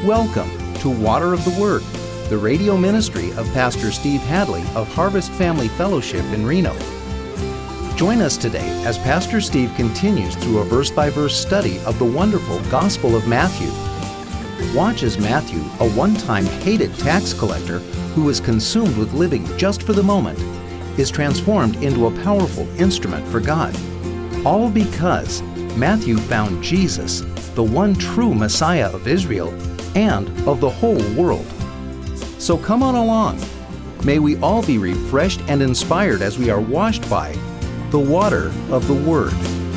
Welcome to Water of the Word, the radio ministry of Pastor Steve Hadley of Harvest Family Fellowship in Reno. Join us today as Pastor Steve continues through a verse-by-verse study of the wonderful Gospel of Matthew. Watch as Matthew, a one-time hated tax collector who was consumed with living just for the moment, is transformed into a powerful instrument for God. All because Matthew found Jesus, the one true Messiah of Israel and of the whole world. So come on along. May we all be refreshed and inspired as we are washed by the water of the Word.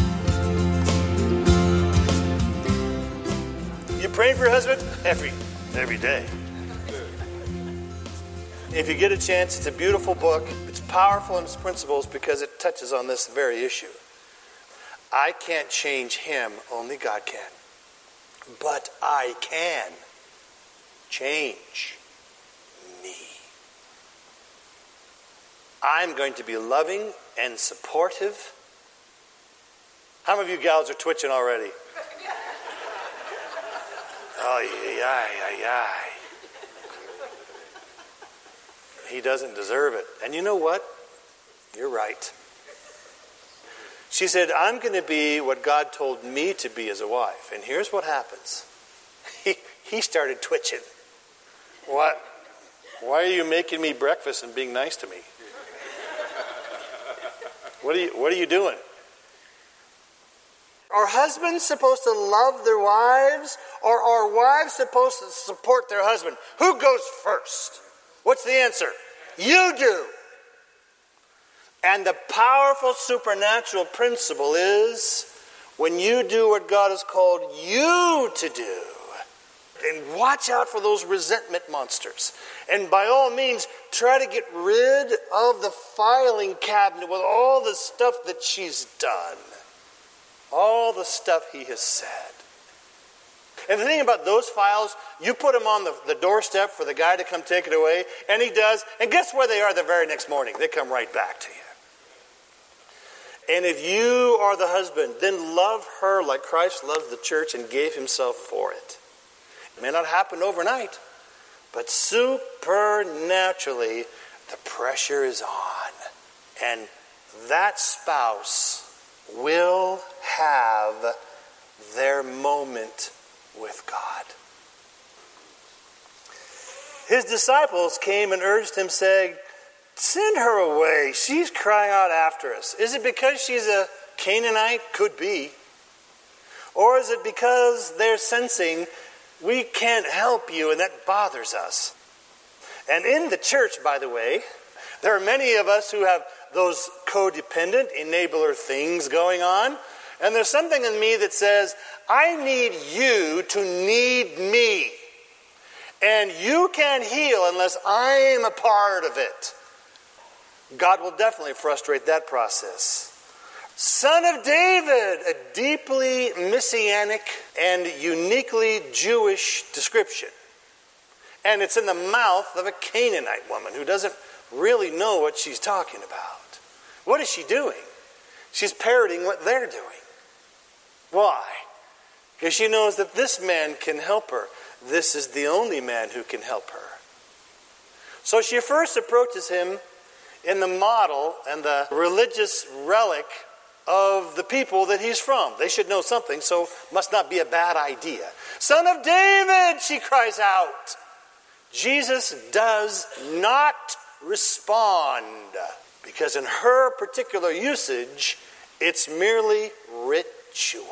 You praying for your husband? Every day. If you get a chance, it's a beautiful book. It's powerful in its principles because it touches on this very issue. I can't change him, only God can. But I can change me. I'm going to be loving and supportive. How many of you gals are twitching already? Oh, He doesn't deserve it. And you know what? You're right. She said, I'm going to be what God told me to be as a wife. And here's what happens. He started twitching. What? Why are you making me breakfast and being nice to me? What are you doing? Are husbands supposed to love their wives? Or are wives supposed to support their husband? Who goes first? What's the answer? You do. And the powerful supernatural principle is when you do what God has called you to do, and watch out for those resentment monsters. And by all means, try to get rid of the filing cabinet with all the stuff that she's done. All the stuff he has said. And the thing about those files, you put them on the doorstep for the guy to come take it away, and he does. And guess where they are the very next morning? They come right back to you. And if you are the husband, then love her like Christ loved the church and gave himself for it. It may not happen overnight, but supernaturally, the pressure is on. And that spouse will have their moment with God. His disciples came and urged him, saying, send her away. She's crying out after us. Is it because she's a Canaanite? Could be. Or is it because they're sensing we can't help you and that bothers us? And in the church, by the way, there are many of us who have those codependent enabler things going on. And there's something in me that says, I need you to need me. And you can't heal unless I'm a part of it. God will definitely frustrate that process. Son of David, a deeply messianic and uniquely Jewish description. And it's in the mouth of a Canaanite woman who doesn't really know what she's talking about. What is she doing? She's parroting what they're doing. Why? Because she knows that this man can help her. This is the only man who can help her. So she first approaches him in the model and the religious relic of the people that he's from. They should know something, so must not be a bad idea. Son of David, she cries out. Jesus does not respond because in her particular usage, it's merely ritual.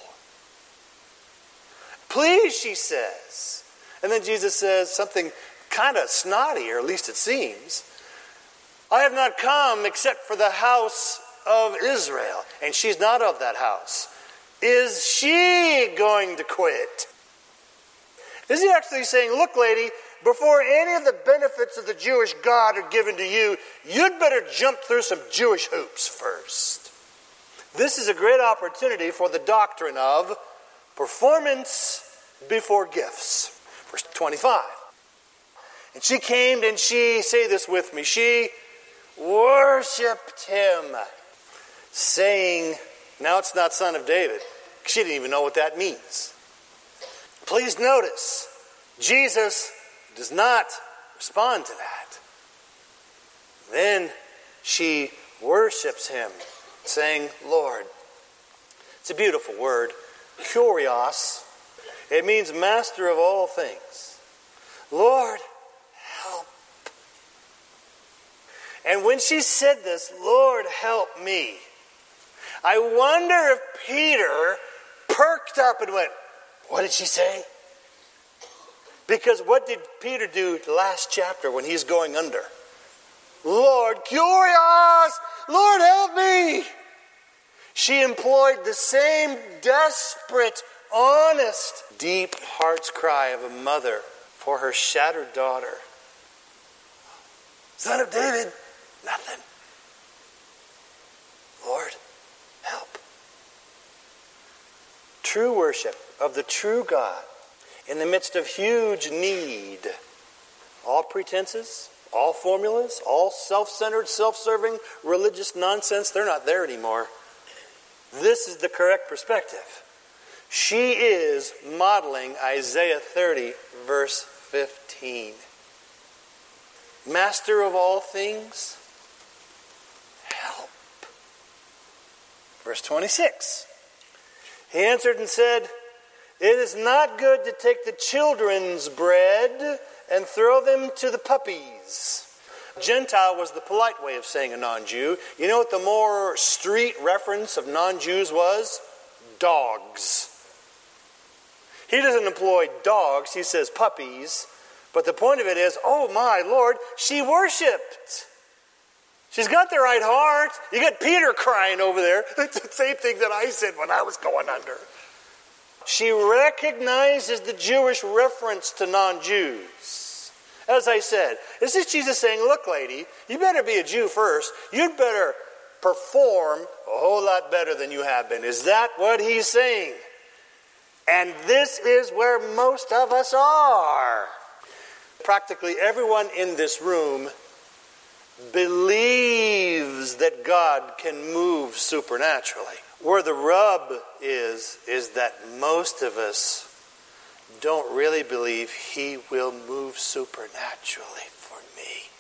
Please, she says. And then Jesus says something kind of snotty, or at least it seems. I have not come except for the house of Israel. And she's not of that house. Is she going to quit? Is he actually saying, look, lady, before any of the benefits of the Jewish God are given to you, you'd better jump through some Jewish hoops first. This is a great opportunity for the doctrine of performance before gifts. Verse 25. And she came and she, say this with me, she worshipped him, saying, now it's not son of David. She didn't even know what that means. Please notice, Jesus does not respond to that. Then she worships him, saying, Lord. It's a beautiful word, kurios. It means master of all things. Lord, help. And when she said this, Lord, help me, I wonder if Peter perked up and went, what did she say? Because what did Peter do last chapter when he's going under? Lord, kurios, Lord, help me. She employed the same desperate, honest, deep heart's cry of a mother for her shattered daughter. Son of David, nothing. Lord, help. True worship of the true God in the midst of huge need. All pretenses, all formulas, all self-centered, self-serving, religious nonsense, they're not there anymore. This is the correct perspective. She is modeling Isaiah 30, verse 15. Master of all things, help. Verse 26. He answered and said, it is not good to take the children's bread and throw them to the puppies. Gentile was the polite way of saying a non-Jew. You know what the more street reference of non-Jews was? Dogs. He doesn't employ dogs, he says puppies. But the point of it is, oh my Lord, she worshipped. She's got the right heart. You got Peter crying over there. It's the same thing that I said when I was going under. She recognizes the Jewish reference to non-Jews. As I said, this is Jesus saying, look, lady, you better be a Jew first. You'd better perform a whole lot better than you have been. Is that what he's saying? And this is where most of us are. Practically everyone in this room believes that God can move supernaturally. Where the rub is that most of us don't really believe he will move supernaturally for me.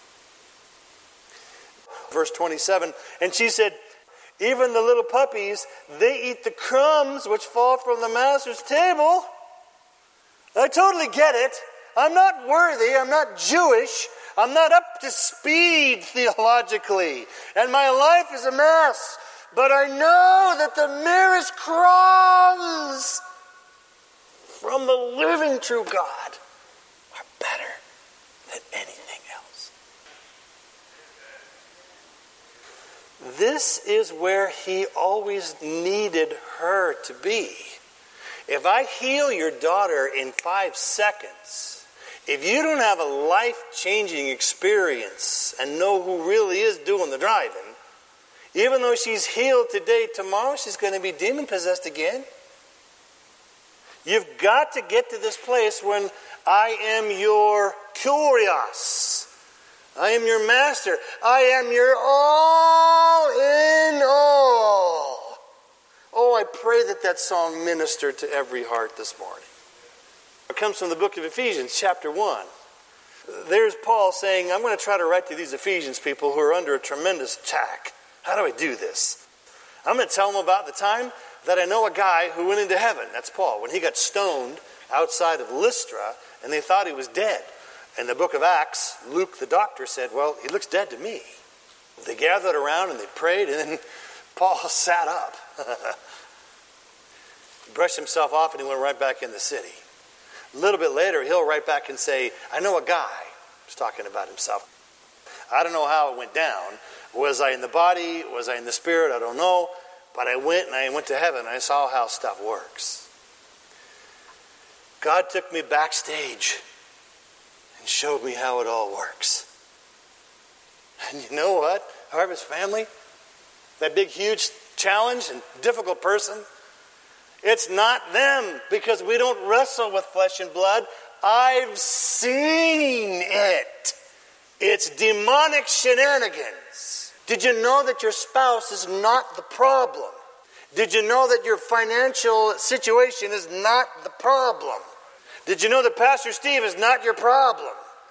Verse 27, and she said, even the little puppies, they eat the crumbs which fall from the master's table. I totally get it. I'm not worthy. I'm not Jewish. I'm not up to speed theologically. And my life is a mess. But I know that the merest crumbs from the living true God are better than anything else. This is where he always needed her to be. If I heal your daughter in 5 seconds, if you don't have a life-changing experience and know who really is doing the driving, even though she's healed today, tomorrow she's going to be demon-possessed again. You've got to get to this place when I am your kurios. I am your master. I am your all in all. Oh, I pray that song ministered to every heart this morning. It comes from the book of Ephesians, chapter 1. There's Paul saying, I'm going to try to write to these Ephesians people who are under a tremendous attack. How do I do this? I'm going to tell them about the time that I know a guy who went into heaven. That's Paul. When he got stoned outside of Lystra and they thought he was dead. In the book of Acts, Luke the doctor said, well, he looks dead to me. They gathered around and they prayed, and then Paul sat up. He brushed himself off and he went right back in the city. A little bit later, he'll write back and say, I know a guy. He's talking about himself. I don't know how it went down. Was I in the body? Was I in the spirit? I don't know. But I went to heaven and I saw how stuff works. God took me backstage and showed me how it all works. And you know what, Harvest family? That big, huge challenge and difficult person, it's not them, because we don't wrestle with flesh and blood. I've seen it. It's demonic shenanigans. Did you know that your spouse is not the problem? Did you know that your financial situation is not the problem? Did you know that Pastor Steve is not your problem?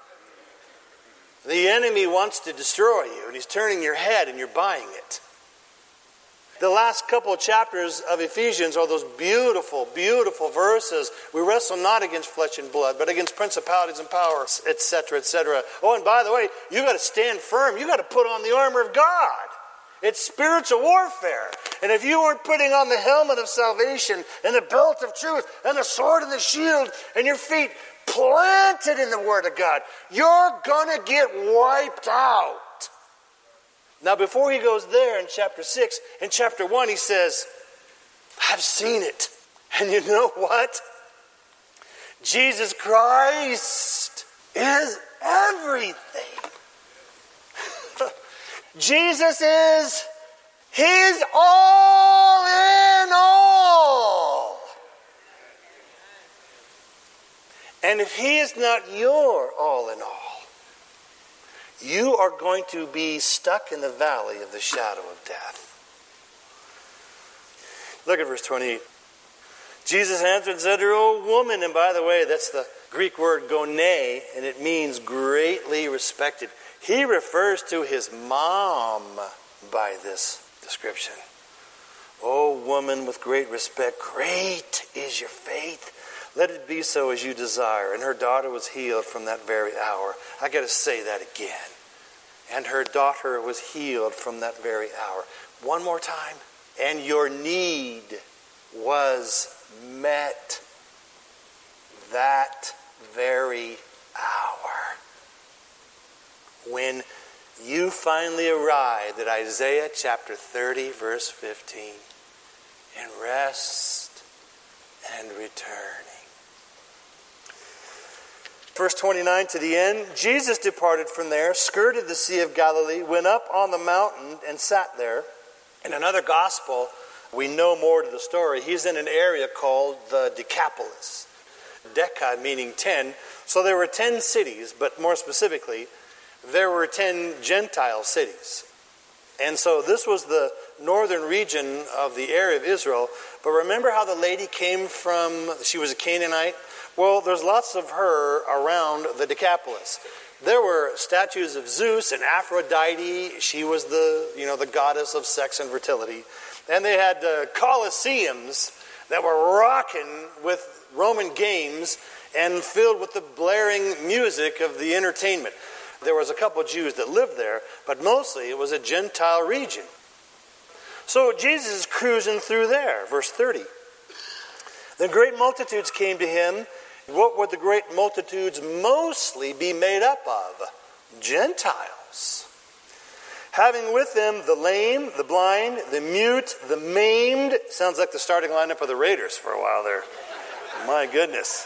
The enemy wants to destroy you, and he's turning your head, and you're buying it. The last couple of chapters of Ephesians are those beautiful, beautiful verses. We wrestle not against flesh and blood, but against principalities and powers, etc., etc. Oh, and by the way, you got to stand firm. You got to put on the armor of God. It's spiritual warfare. And if you weren't putting on the helmet of salvation and the belt of truth and the sword and the shield and your feet planted in the Word of God, you're going to get wiped out. Now, before he goes there in chapter 6, in chapter 1, he says, I've seen it. And you know what? Jesus Christ is everything. Jesus is his all in all. And if he is not your all in all, you are going to be stuck in the valley of the shadow of death. Look at verse 28. Jesus answered and said to her, O woman, and by the way, that's the Greek word gone, and it means greatly respected. He refers to his mom by this description. O woman with great respect, great is your faith. Let it be so as you desire. And her daughter was healed from that very hour. I got to say that again. And her daughter was healed from that very hour. One more time. And your need was met that very hour. When you finally arrived at Isaiah chapter 30, verse 15, in rest and returning. Verse 29 to the end, Jesus departed from there, skirted the Sea of Galilee, went up on the mountain and sat there. In another gospel, we know more to the story. He's in an area called the Decapolis. Deca meaning 10. So there were 10 cities, but more specifically, there were 10 Gentile cities. And so this was the northern region of the area of Israel. But remember how the lady came from, she was a Canaanite? Well, there's lots of her around the Decapolis. There were statues of Zeus and Aphrodite. She was the goddess of sex and fertility. And they had colosseums that were rocking with Roman games and filled with the blaring music of the entertainment. There was a couple of Jews that lived there, but mostly it was a Gentile region. So Jesus is cruising through there, verse 30. Then great multitudes came to him. What would the great multitudes mostly be made up of? Gentiles. Having with them the lame, the blind, the mute, the maimed. Sounds like the starting lineup of the Raiders for a while there. My goodness.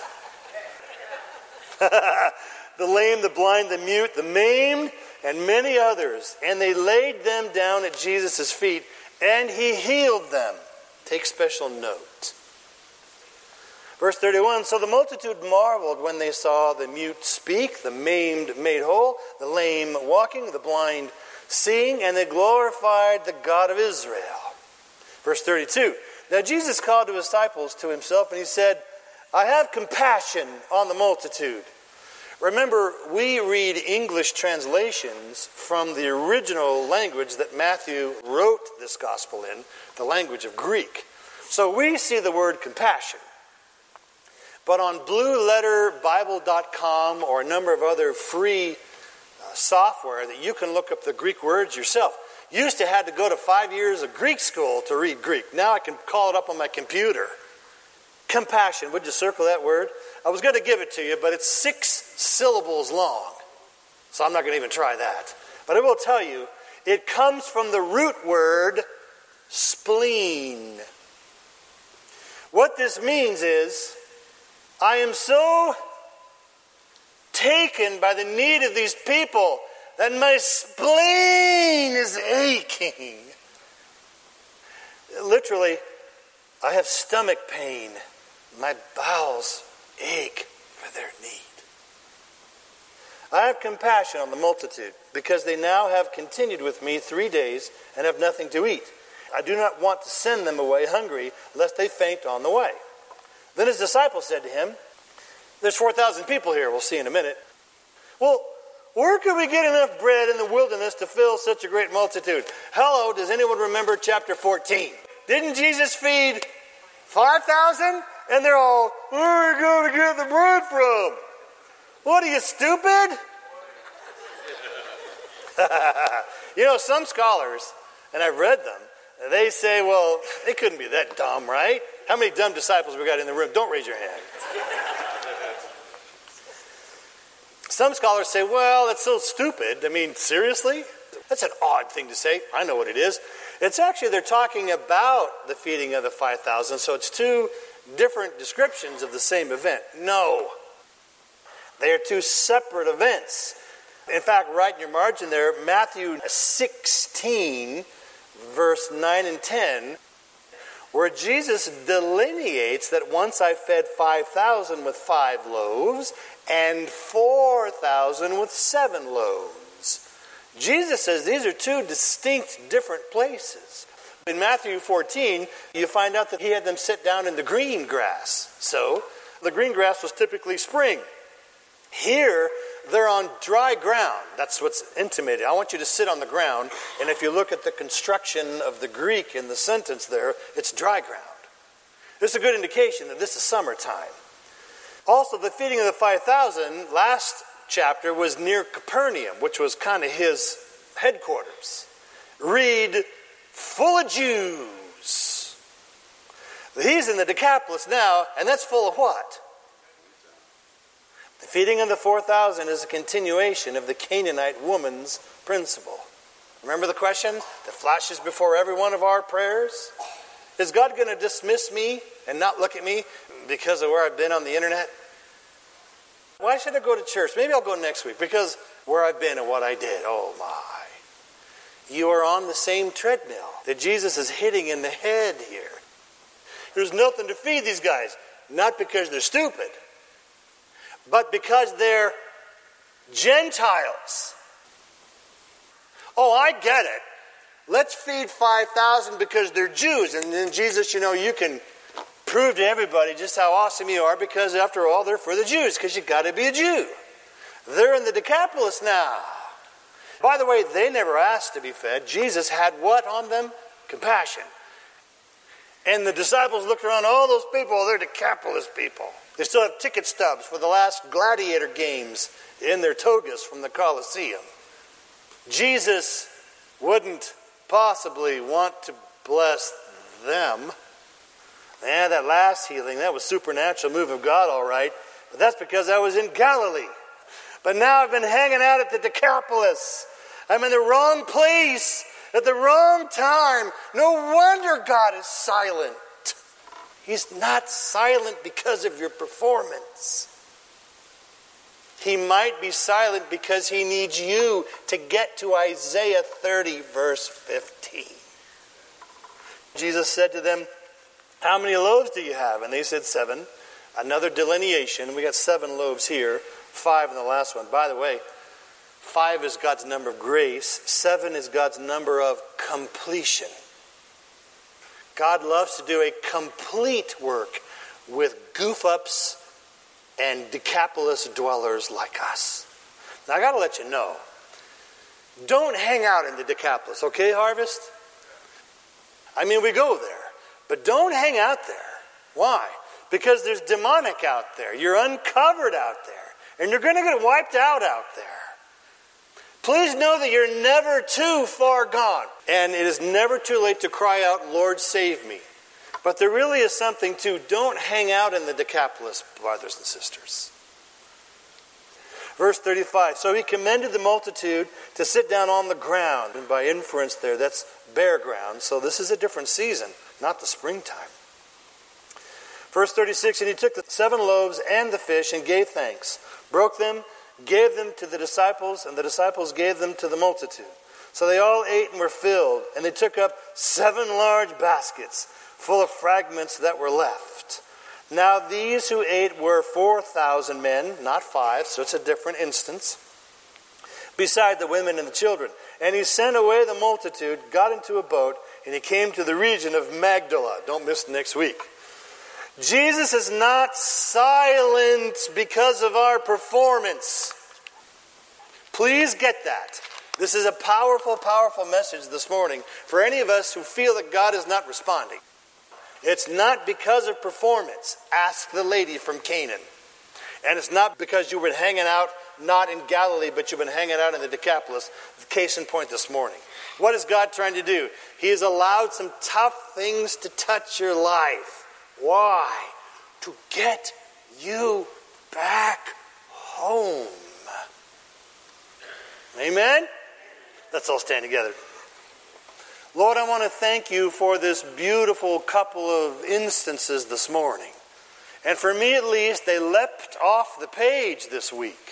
The lame, the blind, the mute, the maimed, and many others. And they laid them down at Jesus' feet, and he healed them. Take special note. Verse 31, so the multitude marveled when they saw the mute speak, the maimed made whole, the lame walking, the blind seeing, and they glorified the God of Israel. Verse 32, now Jesus called his disciples to himself, and he said, I have compassion on the multitude. Remember, we read English translations from the original language that Matthew wrote this gospel in, the language of Greek. So we see the word compassion. But on blueletterbible.com or a number of other free software that you can look up the Greek words yourself. You used to have to go to 5 years of Greek school to read Greek. Now I can call it up on my computer. Compassion. Would you circle that word? I was going to give it to you, but it's 6 syllables long. So I'm not going to even try that. But I will tell you, it comes from the root word spleen. What this means is, I am so taken by the need of these people that my spleen is aching. Literally, I have stomach pain. My bowels ache for their need. I have compassion on the multitude because they now have continued with me 3 days and have nothing to eat. I do not want to send them away hungry lest they faint on the way. Then his disciples said to him, There's 4,000 people here, we'll see in a minute. Well, where could we get enough bread in the wilderness to fill such a great multitude? Hello, does anyone remember chapter 14? Didn't Jesus feed 5,000? And they're all, where are we going to get the bread from? What are you, stupid? You know, some scholars, and I've read them, they say, well, they couldn't be that dumb, right? How many dumb disciples we got in the room? Don't raise your hand. Some scholars say, well, that's so stupid. I mean, seriously? That's an odd thing to say. I know what it is. It's actually, they're talking about the feeding of the 5,000, so it's two different descriptions of the same event. No. They are two separate events. In fact, right in your margin there, Matthew 16, verse 9 and 10, where Jesus delineates that once I fed 5,000 with 5 loaves and 4,000 with 7 loaves. Jesus says these are two distinct different places. In Matthew 14, you find out that he had them sit down in the green grass. So, the green grass was typically spring. Here, they're on dry ground. That's what's intimated. I want you to sit on the ground, and if you look at the construction of the Greek in the sentence there, it's dry ground. This is a good indication that this is summertime. Also, the feeding of the 5,000, last chapter, was near Capernaum, which was kind of his headquarters. Read, full of Jews. He's in the Decapolis now, and that's full of what? The feeding of the 4,000 is a continuation of the Canaanite woman's principle. Remember the question that flashes before every one of our prayers? Is God going to dismiss me and not look at me because of where I've been on the internet? Why should I go to church? Maybe I'll go next week because where I've been and what I did. Oh my. You are on the same treadmill that Jesus is hitting in the head here. There's nothing to feed these guys. Not because they're stupid, but because they're Gentiles. Oh, I get it. Let's feed 5,000 because they're Jews. And then Jesus, you can prove to everybody just how awesome you are because after all, they're for the Jews because you've got to be a Jew. They're in the Decapolis now. By the way, they never asked to be fed. Jesus had what on them? Compassion. And the disciples looked around, all those people, they're Decapolis people. They still have ticket stubs for the last gladiator games in their togas from the Colosseum. Jesus wouldn't possibly want to bless them. And that last healing, that was supernatural move of God, all right. But that's because I was in Galilee. But now I've been hanging out at the Decapolis. I'm in the wrong place at the wrong time. No wonder God is silent. He's not silent because of your performance. He might be silent because he needs you to get to Isaiah 30, verse 15. Jesus said to them, how many loaves do you have? And they said 7. Another delineation. We got 7 loaves here, 5 in the last one. By the way, 5 is God's number of grace. 7 is God's number of completion. God loves to do a complete work with goof-ups and Decapolis dwellers like us. Now, I got to let you know, don't hang out in the Decapolis, okay, Harvest? I mean, we go there, but don't hang out there. Why? Because there's demonic out there. You're uncovered out there, and you're going to get wiped out there. Please know that you're never too far gone. And it is never too late to cry out, Lord, save me. But there really is something to don't hang out in the Decapolis, brothers and sisters. Verse 35, so he commended the multitude to sit down on the ground. And by inference there, that's bare ground. So this is a different season, not the springtime. Verse 36, and he took the 7 loaves and the fish and gave thanks, broke them, gave them to the disciples, and the disciples gave them to the multitude. So they all ate and were filled, and they took up 7 large baskets full of fragments that were left. Now these who ate were 4,000 men, not 5, so it's a different instance, beside the women and the children. And he sent away the multitude, got into a boat, and he came to the region of Magdala. Don't miss next week. Jesus is not silent because of our performance. Please get that. This is a powerful, powerful message this morning for any of us who feel that God is not responding. It's not because of performance. Ask the lady from Canaan. And it's not because you've been hanging out, not in Galilee, but you've been hanging out in the Decapolis. Case in point this morning. What is God trying to do? He has allowed some tough things to touch your life. Why? To get you back home. Amen? Let's all stand together. Lord, I want to thank you for this beautiful couple of instances this morning. And for me at least, they leapt off the page this week.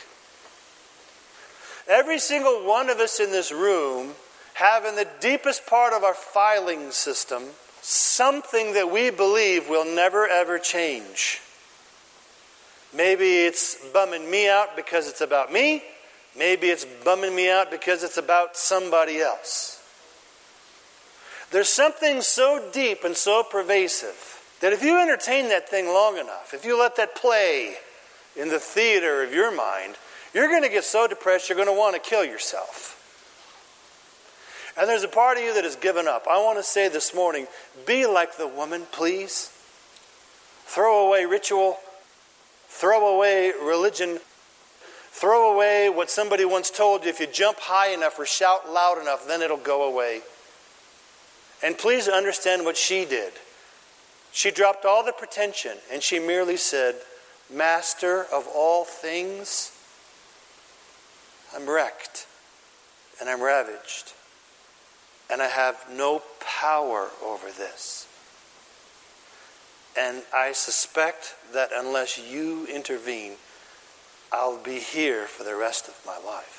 Every single one of us in this room have in the deepest part of our filing system something that we believe will never ever change. Maybe it's bumming me out because it's about me. Maybe it's bumming me out because it's about somebody else. There's something so deep and so pervasive that if you entertain that thing long enough, if you let that play in the theater of your mind, you're going to get so depressed you're going to want to kill yourself. And there's a part of you that has given up. I want to say this morning, be like the woman, please. Throw away ritual. Throw away religion. Throw away what somebody once told you. If you jump high enough or shout loud enough, then it'll go away. And please understand what she did. She dropped all the pretension and she merely said, Master of all things, I'm wrecked and I'm ravaged and I have no power over this. And I suspect that unless you intervene, I'll be here for the rest of my life.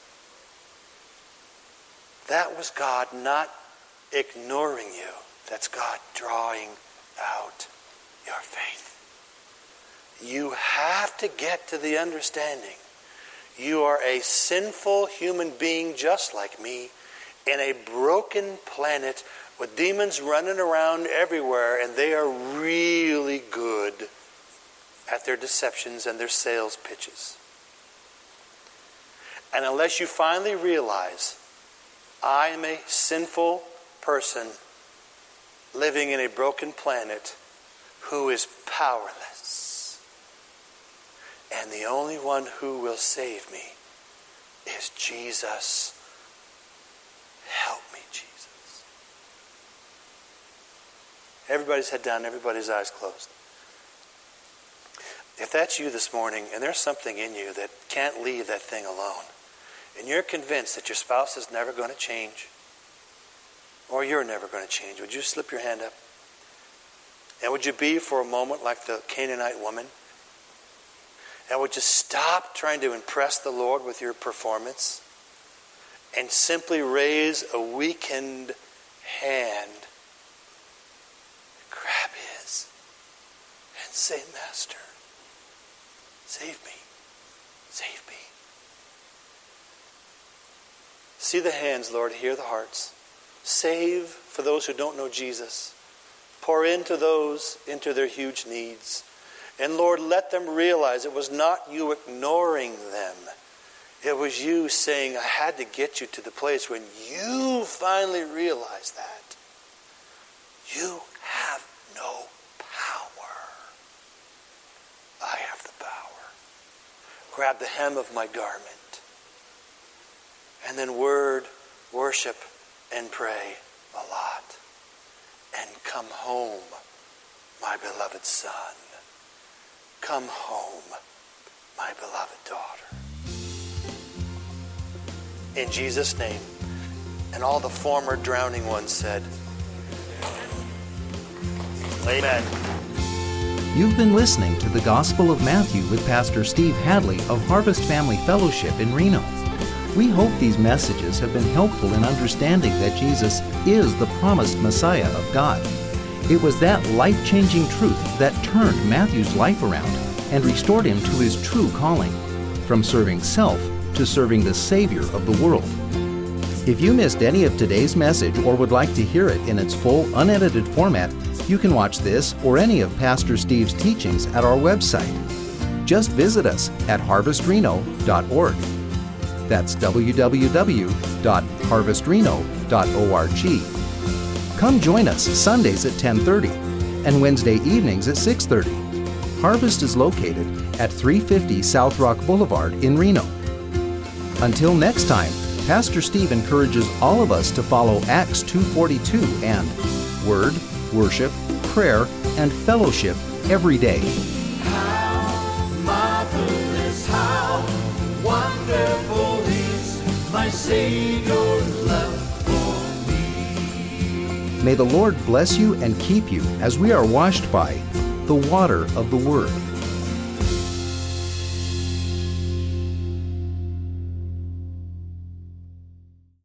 That was God not ignoring you. That's God drawing out your faith. You have to get to the understanding. You are a sinful human being just like me in a broken planet with demons running around everywhere, and they are really good at their deceptions and their sales pitches. And unless you finally realize, I am a sinful person living in a broken planet who is powerless. And the only one who will save me is Jesus. Help me, Jesus. Everybody's head down, everybody's eyes closed. If that's you this morning, and there's something in you that can't leave that thing alone, and you're convinced that your spouse is never going to change, or you're never going to change, would you slip your hand up? And would you be for a moment like the Canaanite woman? And would you stop trying to impress the Lord with your performance and simply raise a weakened hand, grab his, and say, Master, save me, save me. See the hands, Lord, hear the hearts. Save for those who don't know Jesus. Pour into those, into their huge needs. And Lord, let them realize it was not you ignoring them. It was you saying, I had to get you to the place when you finally realize that. You have no power. I have the power. Grab the hem of my garment. And then worship, and pray a lot. And come home, my beloved son. Come home, my beloved daughter. In Jesus' name. And all the former drowning ones said, Amen. You've been listening to the Gospel of Matthew with Pastor Steve Hadley of Harvest Family Fellowship in Reno. We hope these messages have been helpful in understanding that Jesus is the promised Messiah of God. It was that life-changing truth that turned Matthew's life around and restored him to his true calling, from serving self to serving the Savior of the world. If you missed any of today's message or would like to hear it in its full, unedited format, You can watch this or any of Pastor Steve's teachings at our website. Just visit us at harvestreno.org. That's www.harvestreno.org. Come join us Sundays at 10:30 and Wednesday evenings at 6:30. Harvest is located at 350 South Rock Boulevard in Reno. Until next time, Pastor Steve encourages all of us to follow Acts 2:42 and Word, Worship, Prayer, and Fellowship every day. How marvelous, how wonderful is my Savior's love for me. May the Lord bless you and keep you as we are washed by the water of the Word.